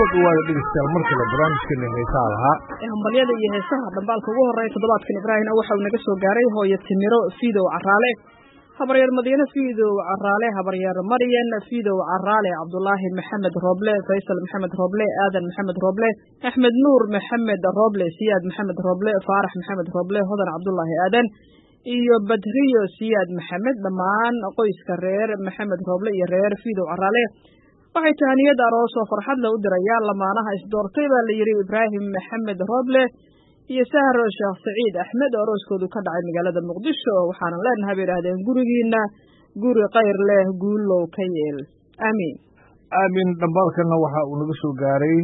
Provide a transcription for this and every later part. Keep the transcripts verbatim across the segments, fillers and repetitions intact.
dhawaada dhegeystayaal markale barnaamijkeena heesaha lahaa hambalyada iyo heesaha dhambaalka ugu horreeya toddobaadkan ibraahim waxa uu naga soo gaaray hooyo timiro fiidow caraale habaryeer madiine fiidow caraale habaryeer maryan fiidow caraale cabdulaahi maxamed rooble faysal maxamed rooble aadan maxamed rooble axmed nuur maxamed rooble siyaad maxamed rooble faarax maxamed rooble hodan cabdulaahi aadan iyo badriyo siyaad maxamed dhammaan qoyska reer maxamed rooble iyo reer fiidow caraale waxay tahaniyad aroos oo farxad la u dirayaan lamaanaha isdoortay baa la yidhi ibraahim maxamed rooble iyo sahro sheekh saciid axmed oo arooskoodu ka dhacay magaalada muqdisho waxaana leenahay bay idhaahdeen gurigiina guri khayr leh guulow ka yeel aamiin aamin dhambaalkana waxa uu naga soo gaaray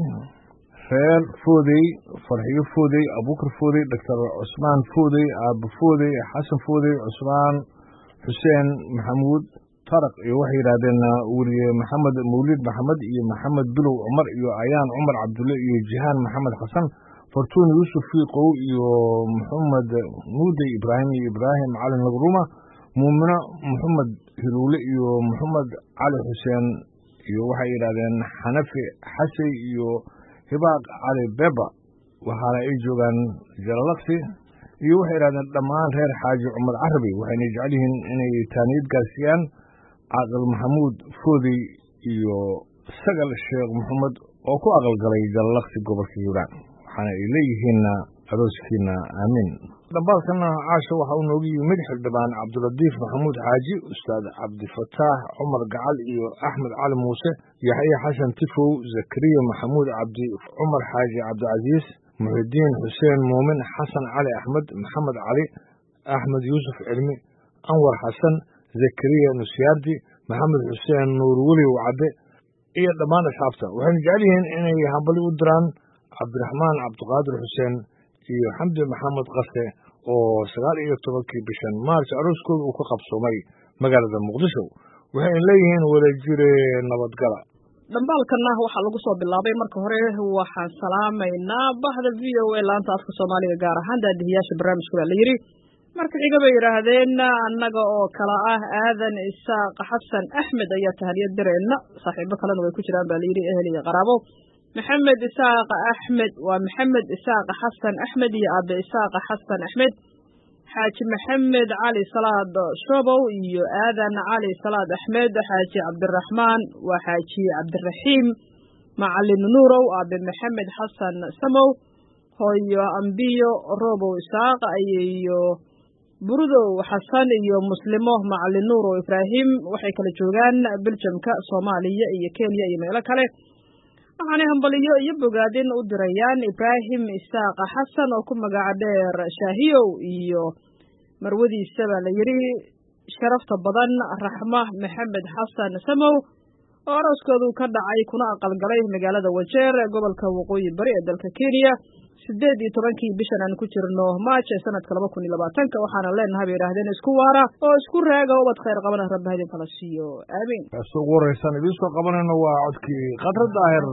reer foodey farxiyo foodey abuukar foodey doctor cusmaan foodey aabo foodey xasan foodey cusmaan xuseen maxamuud taraq iyo waxay yidhaahdeen weriye maxamed mawlid maxamed iyo maxamed bilow cumar iyo ayaan cumar cabdulle iyo jihaan maxamed xasan fortuun yuusuf fiiqow iyo maxamed nuudey ibraahim iyo ibraahim cali nagruma muumino maxamed hiruule iyo maxamed cali xuseen iyo waxay yidhaahdeen xanafi xasey iyo hibaaq cali beba waxaana ay joogaan jalalaqsi iyo waxay yidhahdeen dhammaan reer xaaji cumar carabi waxayna jecel yihiin inay taaniyad gaarsiiyaan caaqil maxamuud foodey iyo sagal sheekh maxamed oo ku aqalgalay jalalaqsi gobolka hiiraan waxaana ay leeyihiinna arooskiina aamiin dhambaalkana caasha waxa uu noogu yimid xildhibaan cabdilatiif maxamuud xaaji ustaad cabdifataax cumar gacal iyo axmed cali muuse yaxya xasan tifow zakariya maxamuud cabdi cumar xaaji cabdicasiis muxidiin xuseen muumin xasan cali axmed maxamed cali axmed yuusuf cilmi anwar xasan zakariya nusyaardi maxamed xuseen nuur weli wacde iyo dhammaan asxaabta waxayna jecel yihiin inay hambali u diraan cabdiraxmaan cabdiqaadir xuseen iyo xamdi maxamed qase oo sagaal iyo tobankii bishan maarch arooskooda uu ka qabsoomay magaalada muqdisho waxayna leeyihiin wadajire nabadgala dhambaalkana waxaa lagu soo bilaabay marka hore waxaan salaamaynaa bahda v o a laanta afka soomaaliga gaar ahaan daadihiyaasha barnaamijka baa la yidhi marka xiga bay yidhaahdeen annaga oo kala ah aadan isaaq xasan axmed ayaa tahaniyad direenna saaxiibo kalena way ku jiraan baa layidhi ehel iyo qaraabo maxamed isaaq axmed waa maxamed isaaq xasan axmed iyo aabe isaaq xasan axmed xaaji maxamed cali salaad shobow iyo aadan cali salaad axmed xaaji cabdiraxmaan waa xaaji cabdiraxiim macalin nuurow aabe maxamed xasan samow hooyo ambiyo robow isaaq iyo burudow xasan iyo muslimo macalin nuurow ibraahim waxay kala joogaan beljamka soomaaliya iyo kenya iyo meelo kale waxaanay hambaliyo iyo bogaadin u dirayaan ibraahim isaaq xasan oo ku magaca dheer shaahiyow iyo marwadiisa baa la yidhi sharafta badan raxma maxamed xasan samow oo arooskoodu ka dhacay kuna aqalgalay magaalada wajeer ee gobolka waqooyi bari ee dalka kenya sideed iyo tobankii bishan aan ku jirno maaj ee sanadka laba kun iyo labaatanka waxaana leenahay bay yidhaahdeen isku waara oo isku raaga ubad khayr qabana rabbi hadin kala siiyo aamiin kaasoo ugu horreysaan idiin soo qabanayno waa codkii khadra daahir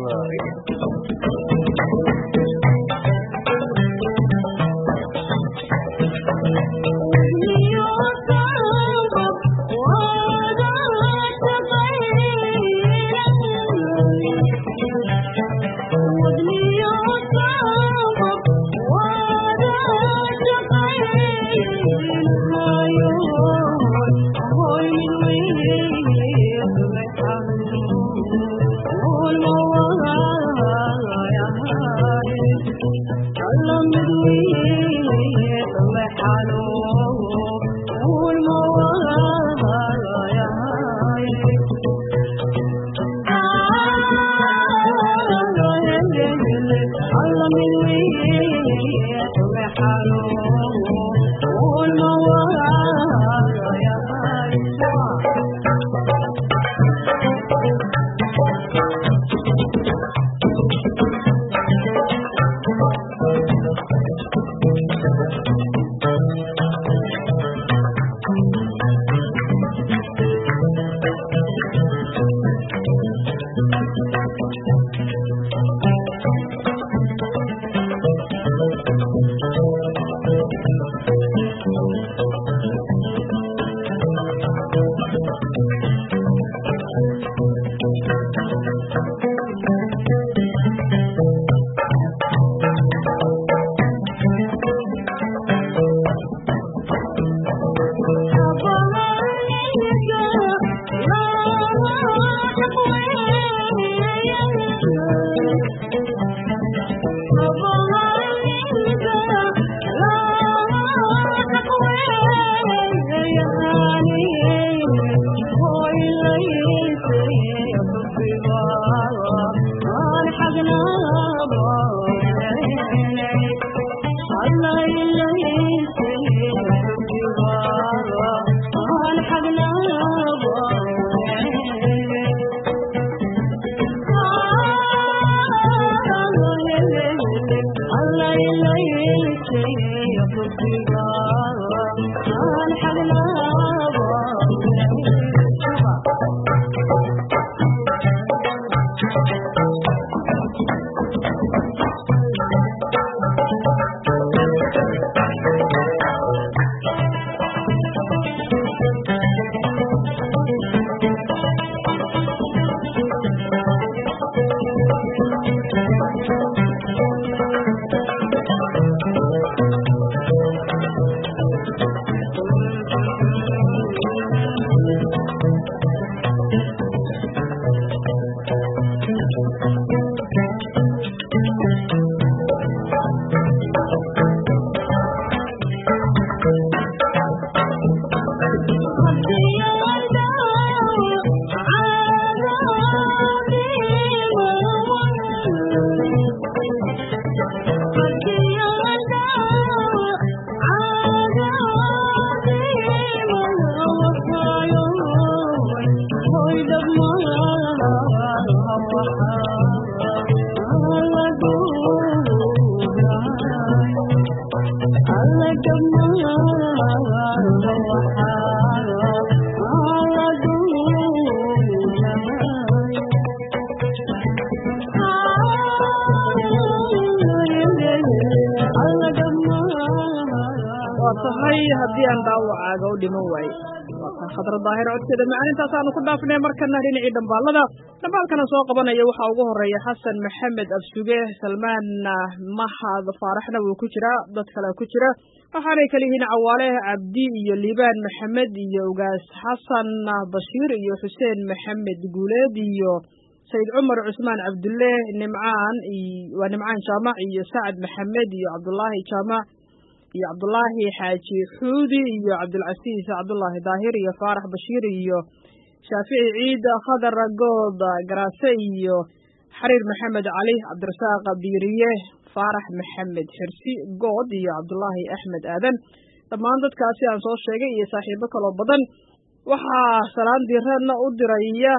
haddii aan dhaawacaaga u dhiman waaye waa khadra daahir codkeeda macaanintaas aanu ku dhaafnay markana dhinacii dhambaalada dhambaalkana soo qabanaya waxaa ugu horeeya xasan maxamed absuge salmaan mahad faaraxna wuu ku jiraa dad kale ku jira waxaanay kala yihiin cawaale cabdi iyo liibaan maxamed iyo ugaas xasan bashiir iyo xuseen maxamed guuleed iyo sayid cumar cusmaan cabdulle nimcaan waa nimcaan jaamac iyo sacad maxamed iyo cabdullaahi jaamac iyo cabdullaahi xaaji xuudi iyo cabdulcasiis cabdullaahi daahir iyo faarax bashiir iyo shaafici ciid khadar good garaase iyo xariir maxamed cali cabdirasaaq biiriye faarax maxamed xirsi good iyo cabdullaahi axmed aadan dhammaan dadkaasi aan soo sheegay iyo saaxiibo kaloo badan waxaa salaan diiradna u diraya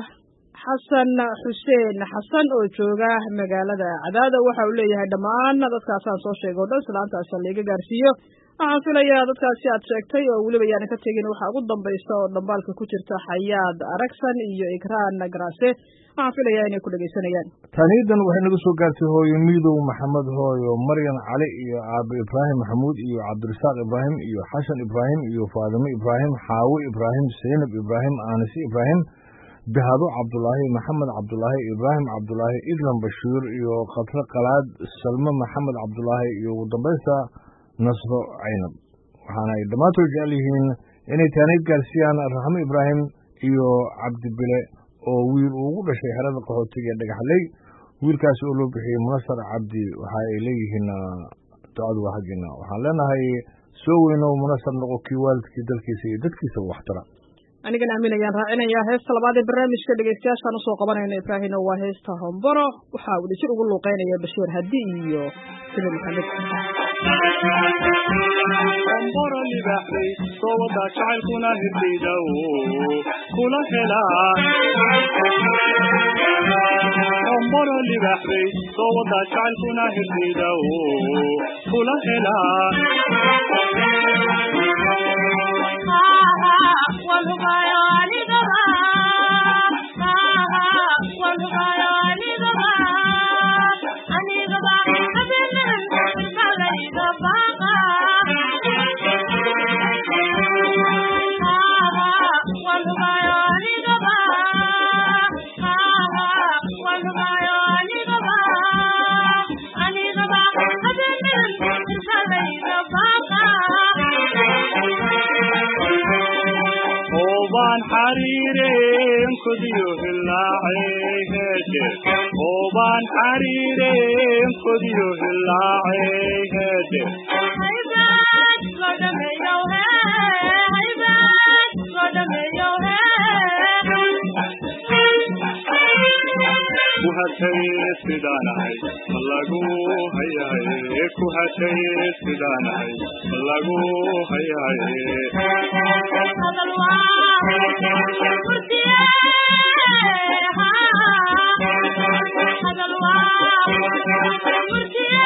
xasan xuseen xasan oo jooga magaalada cadaada waxa uu leeyahay dhammaan dadkaasaan soo sheegay oo dhan salaantaas laga gaarsiiyo waxaan filayaa dadkaasi aad sheegtay oo weliba yaan ka tegin waxa ugu dambaysta oo dhambaalka ku jirta xayaad aragsan iyo ikraan garaase waxaan filayaa inay ku dhageysanayaan taniidan waxay naga soo gaartay hooyo miidow maxamed hooyo maryan cali iyo aabe ibraahim maxamuud iyo cabdirasaaq ibraahim iyo xasan ibraahim iyo faadimo ibraahim xaawe ibraahim zaynab ibraahim aanisi ibraahim dahado cabdullaahi maxamed cabdullaahi ibraahim cabdullaahi idlan bashiir iyo khatre qalaad salmo maxamed cabdullaahi iyo ugu dambaysta nasro caynab waxaana ay dhammaantood jecel yihiin inay taaniid gaarsiiyaan raxmo ibraahim iyo cabdibile oo wiil ugu dhashay xerada qaxootiga dhagaxley wiilkaasi oo loo bixiyey munasar cabdi waxa ay leeyihiin ducadu waa xaggiina waxaan leenahay soo weynow munasar noqo kii waalidkii dalkiisa iyo dadkiisa waxtara anigana aamin ayaan raacinayaa heesta labaad ee barnaamijka dhegeystayaashaan usoo qabanayna ibraahino waa heesta homboro waxaa uu dhishir ugu luuqeynaya bashiir hadi iyo sida maxamed homboro libaxday soo wada jacaylkuna hirdayda kula helaa homboro libaxday soo wada jacaylkuna hirdayda kula helaa حريرين كديو هلاعيهده وبان حريرين كديو هلاعيهده هيبات قدمي يوهي هيبات قدمي يوهي وهد hatay sidaanahay malagu hayaye ku hatay sidaanahay malagu hayaye hadal waa kurtiye hadal waa kurtiye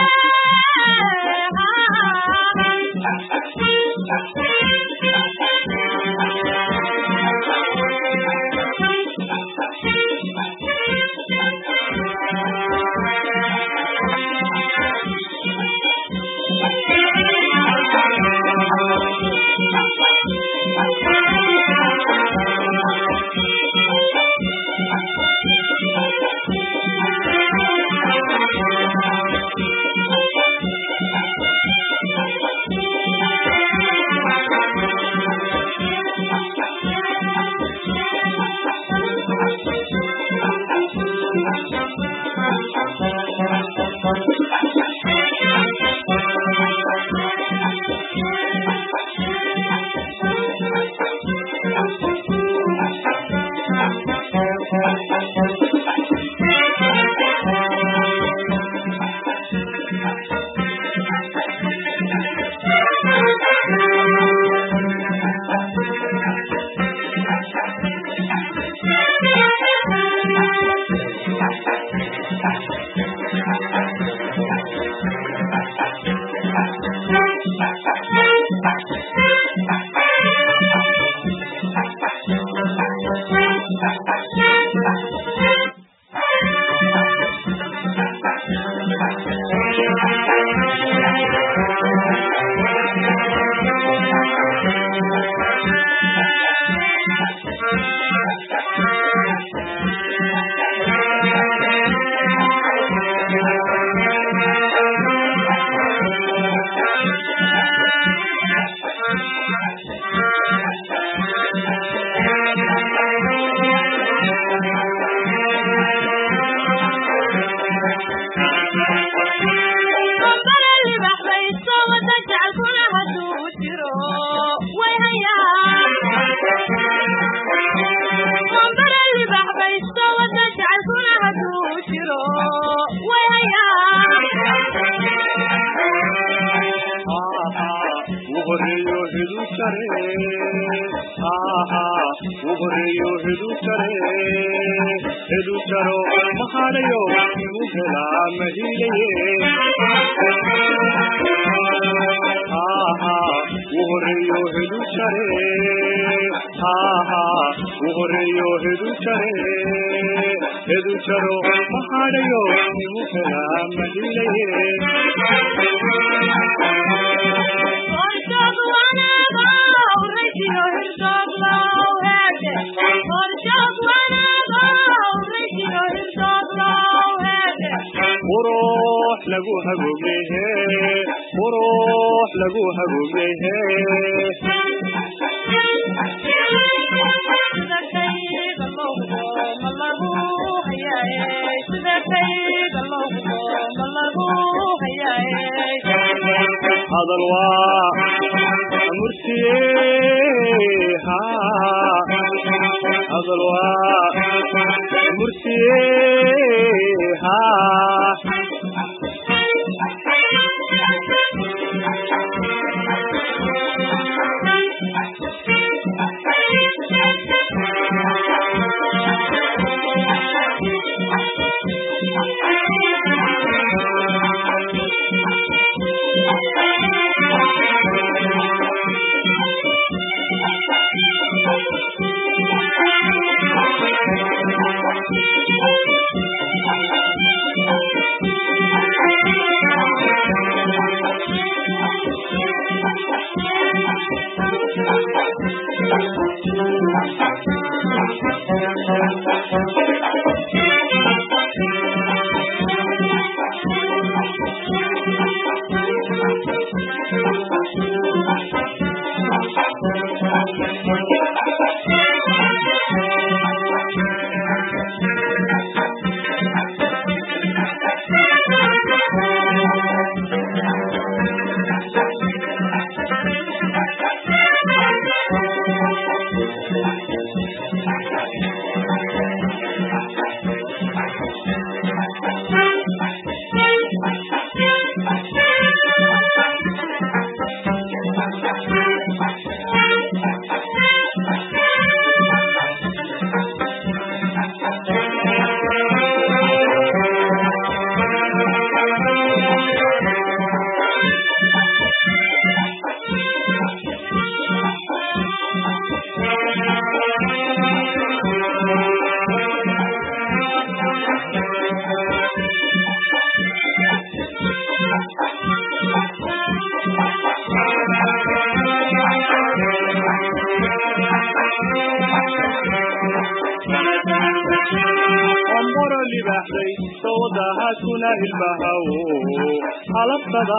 omboro libaxday sawdahaadkuna hilbahaw halabtada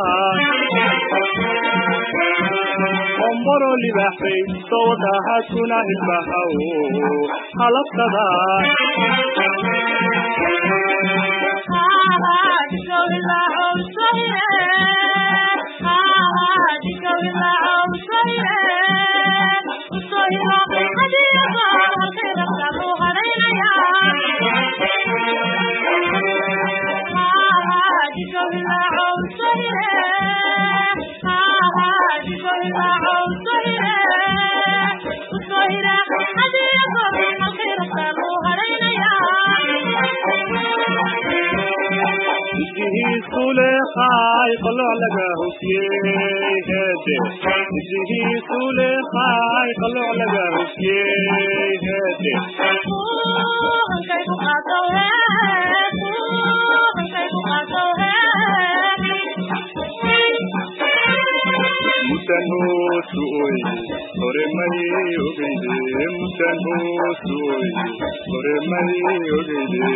omboro libaxday sawdahaadkuna hilbahaw halabtada سولخاي قلع لقى هسيه هادي نجيه سولخاي قلع لقى هسيه هادي مسنو سوي هرمي وبيدي مسنو سوي هرمي وبيدي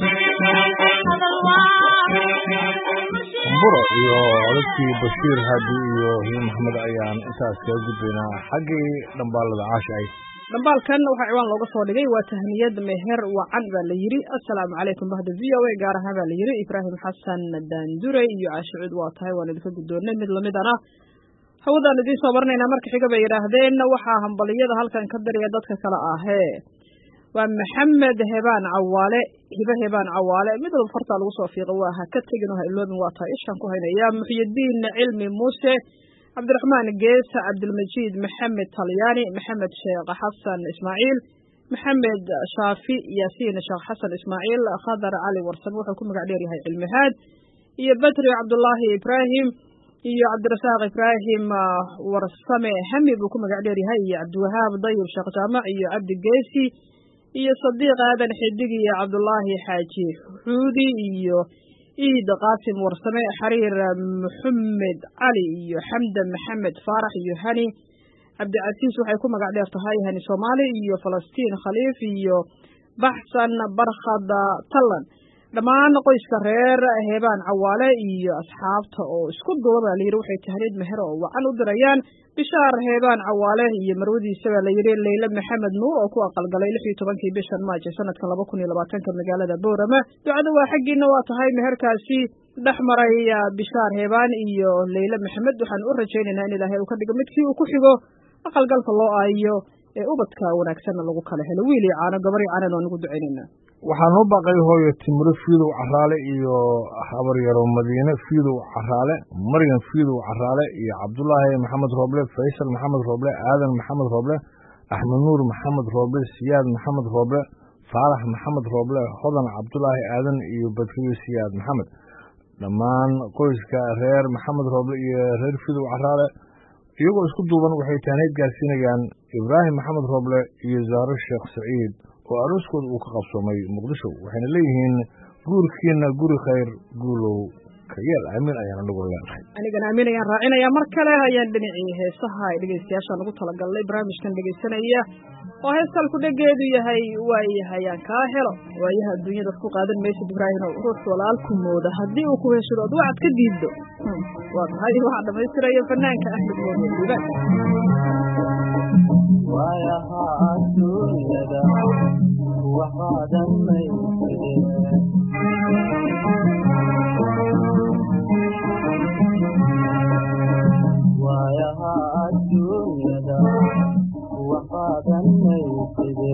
buro iyo codadkii bashiir haadi iyo hiin maxamed ayaan intaas kaga gudbaynaa xaggii dhambaalada caasha ay dhambaalkan waxaa ciwaan looga soo dhigay waa tahniyad meher wacan baa la yidhi assalaamu calaykum bahda v o a gaar ahaan baa la yidhi ibraahim xasan daandure iyo caashe cud waa tahay waan idinka guddoonnay mid lamidana hawadaan idiin soo marnaynaa marka xiga bay yidhaahdeen waxaa hambaliyada halkan ka dariya dadka kale ahee waa maxamed hebaan cawaale hibe hebaan cawaale mid walba fartaa lagu soo fiiqo waa ha ka tegin oo ha iloobin waa tahay ishaan ku haynaya muxyidiin cilmi muuse cabdiraxmaan geesa cabdilmajiid maxamed talyaani maxamed sheekh xasan ismaaciil maxamed shaafi yaasiin sheekh xasan ismaaciil khadar cali warsan wuxuu ku magac dheer yahay cilmihaad iyo badri cabdullaahi ibraahim iyo cabdirasaaq ibraahim warsame hami buu ku magac dheer yahay iyo cabdiwahaab dayib sheekh jaamac iyo cabdi geesi iyo sadiiq aadan xidig iyo cabdullaahi xaaji xuudi iyo iid qaasim warsame xariir maxamed cali iyo xamdan maxamed faarax iyo hani cabdicasiis waxay ku magac dheer tahay hani soomaali iyo falastiin khaliif iyo baxsan barkhad tallan dhammaan qoyska reer heebaan cawaale iyo asxaabta oo isku duuba baa layidhi waxay tahniid meher oo wacan u dirayaan bishaar heebaan cawaale iyo marwadiisa baa layidhi leyle maxamed nuur oo ku aqalgalay lix iyo tobankii bishan maajo sanadka laba kun iyo labaatanka magaalada boorama ducada waa xaggiina waa tahay meherkaasi dhex maray bishaar heebaan iyo leyle maxamed waxaan u rajaynaynaa in ilaahay uu ka dhigo midkii uu ku xigo aqalgalka loo aayo ee ubadka wanaagsanna lagu kala helo wiil iyo caano gabar iyo caanana waan ugu ducaynaynaa waxaa noo baaqay hooyo timiro fiidow caraale iyo habar yaro madiine fiidow caraale maryam fiidow caraale iyo cabdullaahi maxamed rooble faysal maxamed rooble aadan maxamed rooble axmed nuur maxamed rooble siyaad maxamed rooble faarax maxamed rooble hodan cabdullaahi aadan iyo badriyo siyaad maxamed dhammaan qoyska reer maxamed rooble iyo reer fiidow caraale iyagoo isku duuban waxay tahniid gaarsiinayaan ibraahim maxamed rooble iyo zahro sheekh saciid oo arooskooda uu ka qabsoomay muqdisho waxayna leeyihiin guurkiina guri khayr guulow ka yeel aamin ayaan anagu leenahay anigana aamin ayaan raacinayaa mar kale ayaan dhinacii heesaha ay dhegeystayaashaan ugu talagalnay barnaamijkan dhegeysanaya oo heestalku dhegeedu yahay waayahay aan kaa helo waayaha adduunyada ku qaadan maysid ibraahim oo ruux walaalku mooda haddii uu ku heshado ad wacad ka diiddo waa tahay waxaa dhamaystiraya fanaanka ahmed moodeliba waayaha adduunyada kuwa qaadan mayside waayaha adduunyada kuwa qaadan mayside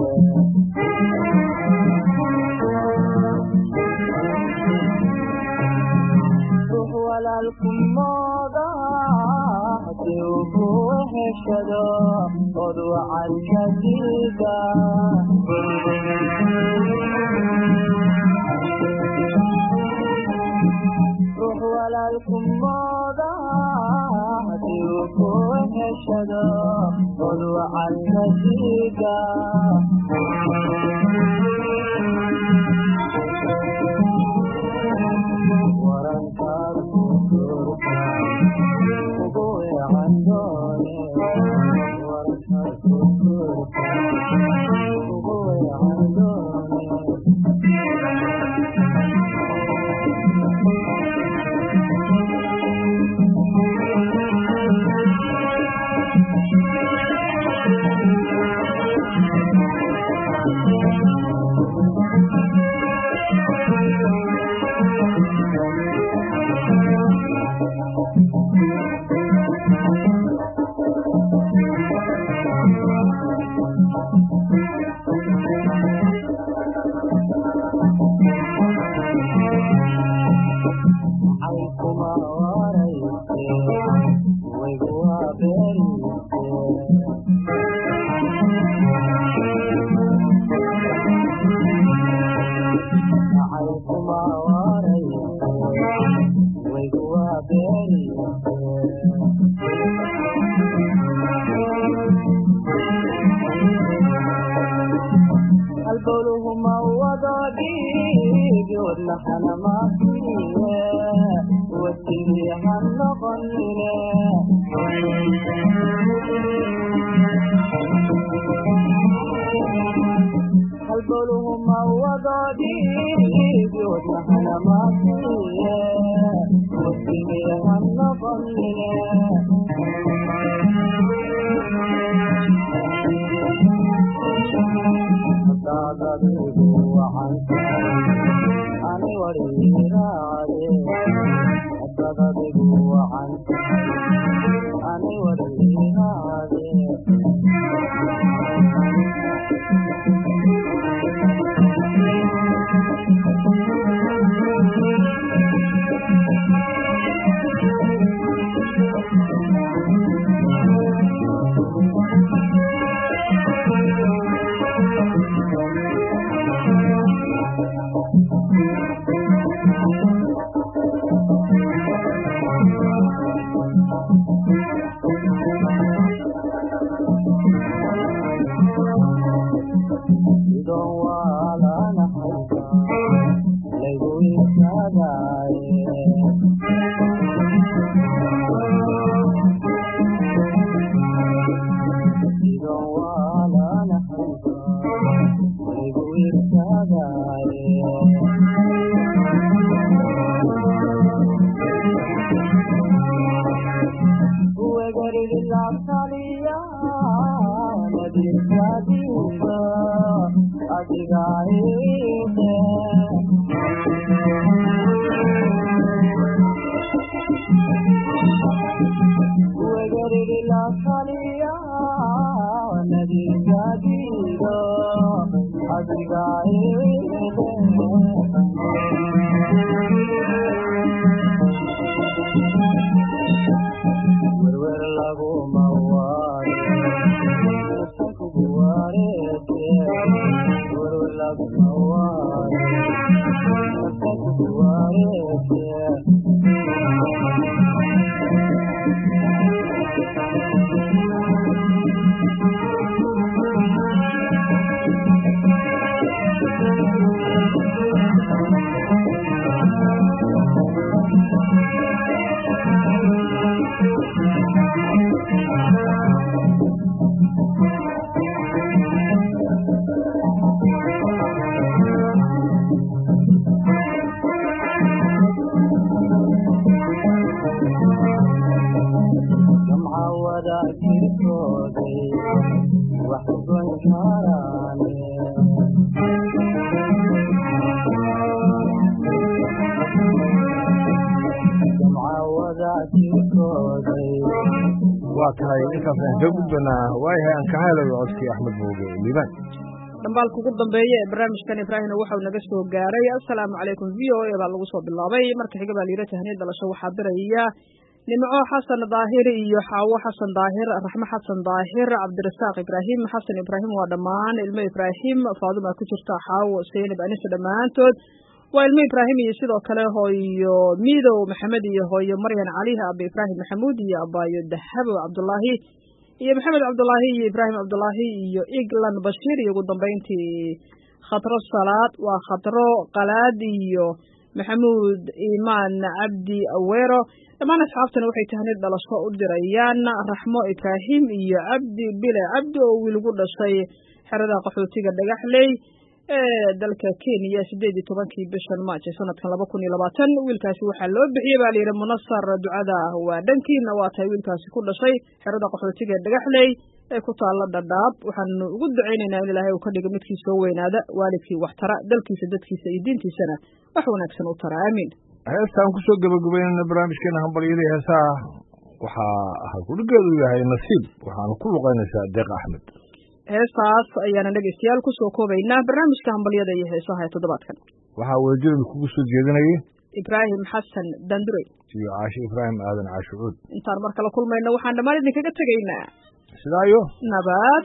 ruux walaalku mooda haddii uu ku heshado od wacan ka diida ruux walaalku mooda haddii uu ku heshado od wacan ka diida warankaad ku durka ugu yacan doone warankaad ku wadnahana maasiye wasigii ha noqonine halbowluhu ma wadoodhiigi wadnahana maasiye wasigii ha noqonine daadadigu wacan ani wariiraade daadadigu wacan ani wariiraade waa tahay intaas aan ka gudbanaa waayahay aan ka helayo codkii axmed mooge liibaan dhambaalka ugu dambeeya ee barnaamijkan ibraahimna waxau naga soo gaaray assalaamu calaykum v o a baa lagu soo bilaabay marka xiga baa layidhi tahniid dhalasho waxaa diraya nimco xasan daahir iyo xaawo xasan daahir raxmo xasan daahir cabdirasaaq ibraahim xasan ibraahim waa dhammaan ilmo ibraahim faaduma ku jirta xaawo seynab anise dhammaantood waa ilmo ibraahim iyo sidoo kale hooyo miidow maxamed iyo hooyo maryan caliha abe ibraahim maxamuud iyo abaayo dahabo cabdulaahi iyo maxamed cabdulaahi iyo ibraahim cabdulaahi iyo iglan bashiir iyo ugu dambeyntii khatro salaad waa khatro qalaad iyo maxamuud imaan cabdi aweero dhammaan asxaabtana waxay tahniid dhalasho u dirayaan raxmo ibraahim iyo cabdi bile cabdi oo wiilgu dhashay xerada qaxootiga dhagaxley ee dalka Kenya sideed iyo tobankii bishan March sanadkan laba kun iyo labaatan wiilkaasi waxaa loo bixiyay baa layidhi munasar ducada waa dhankiina waa tahay wiilkaasi ku dhashay xerada qaxootiga dhagaxley ee ku taala Dadaab waxaanu ugu duceynaynaa in Ilaahay uu ka dhigo midkii soo weynaada waalidkii wax tara dalkiisa dadkiisa iyo diintiisana wax wanaagsan u tara aamin heestaan ku soo gabagabeynayna barnaamijkeena hambalyada heesaha waxaa halkudhigeedu yahay nasiib waxaanu ku luqaynaysaa deeq axmed heestaas ayaana dhegeystayaal ku soo koobaynaa barnaamijka hambalyada iyo heesaha ee toddobaadkan waxaa weejirada kugu soo jeedinayay ibraahim xasan dandure iyo caashi ibraahim aadan caashi cuud intaan mar kale kulmayna waxaan dhammaan idinkaga tegaynaa sidaayo nabad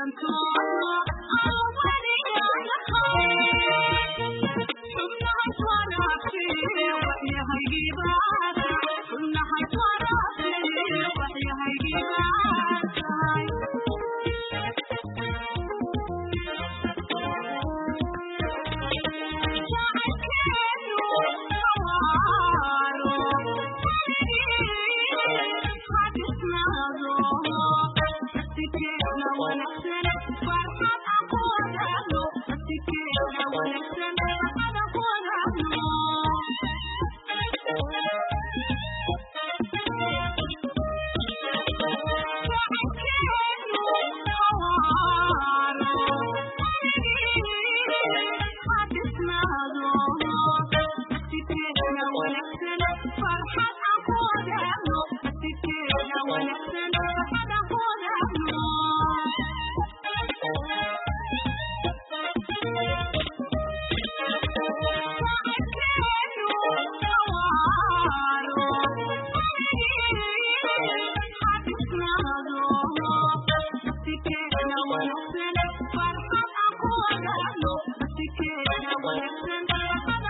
Thank you.